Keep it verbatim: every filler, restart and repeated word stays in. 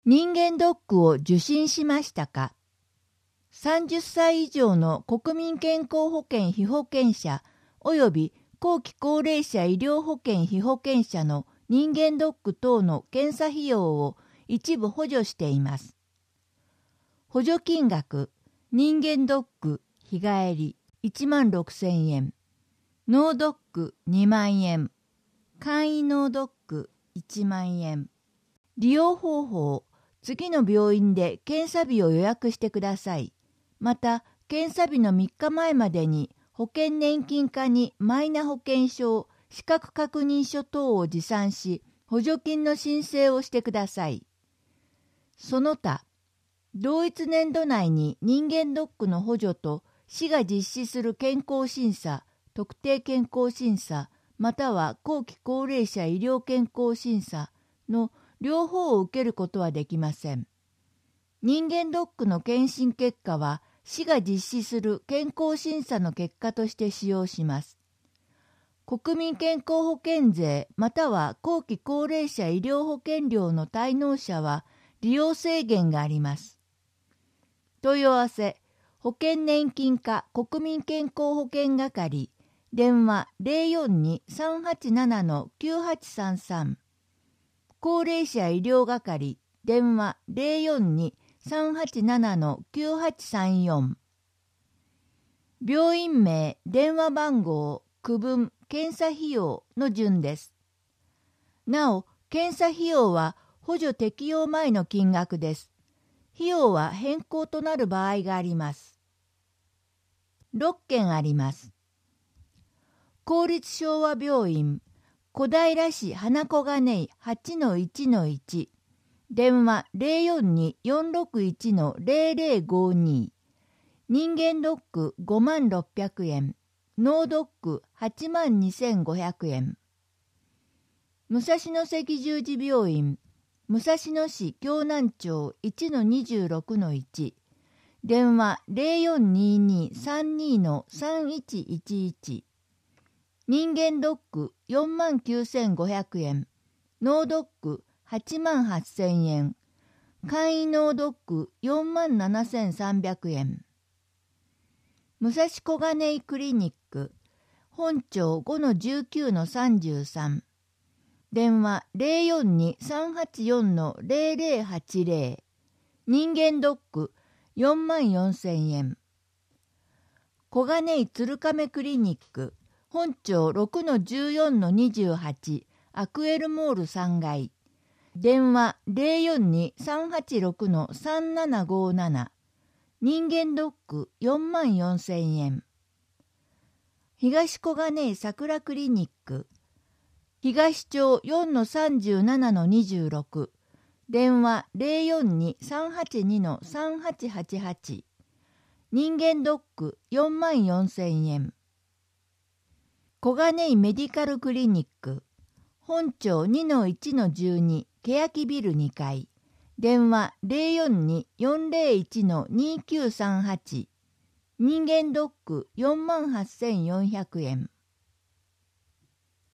人間ドックを受診しましたか？さんじゅっさい以上の国民健康保険被保険者及び後期高齢者医療保険被保険者の人間ドック等の検査費用を一部補助しています。補助金額、人間ドック日帰りいちまんろくせんえん、脳ドックにまんえん、簡易脳ドックいちまんえん。利用方法、次の病院で検査日を予約してください。また、検査日のみっかまえまでに保険年金課にマイナ保険証、資格確認書等を持参し、補助金の申請をしてください。その他、同一年度内に人間ドックの補助と市が実施する健康審査、特定健康審査、または後期高齢者医療健康審査の両方を受けることはできません。人間ドックの検診結果は市が実施する健康審査の結果として使用します。国民健康保険税または後期高齢者医療保険料の滞納者は利用制限があります。問い合わせ、保険年金課国民健康保険係、電話 ゼロよんに さんはちなな きゅうはちさんさん。高齢者医療係、電話 ゼロよんに さんはちなな きゅうはちさんよん。病院名、電話番号、区分、検査費用の順です。なお、検査費用は補助適用前の金額です。費用は変更となる場合があります。ろっけんあります。公立昭和病院、小平市花小金井 はちのいちのいち、電話 ゼロよんに よんろくいち ゼロゼロごに、人間ドックごまんろっぴゃくえん、脳ドックはちまんにせんごひゃくえん。武蔵野赤十字病院、武蔵野市京南町 いちのにじゅうろくのいち、電話 ゼロよんにに さんに さんいちいちいち、人間ドックよんまんきゅうせんごひゃくえん、脳ドックはちまんはっせんえん、簡易脳ドックよんまんななせんさんびゃくえん。武蔵小金井クリニック、本町 ごのじゅうきゅうのさんじゅうさん、電話 ゼロよんに さんはちよん ゼロゼロはちゼロ、人間ドックよんまんよんせんえん。小金井鶴亀クリニック、本町 ろくのじゅうよんのにじゅうはち、アクエルモールさんがい、電話 ゼロよんに さんはちろく さんななごなな、人間ドックよんまんよんせんえん。東小金井桜クリニック、東町 よんのさんじゅうななのにじゅうろく、電話 ゼロよんに さんはちに さんはちはちはち、人間ドックよんまんよんせんえん。小金井メディカルクリニック、本町 にのいちのじゅうに、欅ビルにかい、電話 ゼロよんに よんゼロいち にきゅうさんはち、人間ドックよんまんはっせんよんひゃくえん。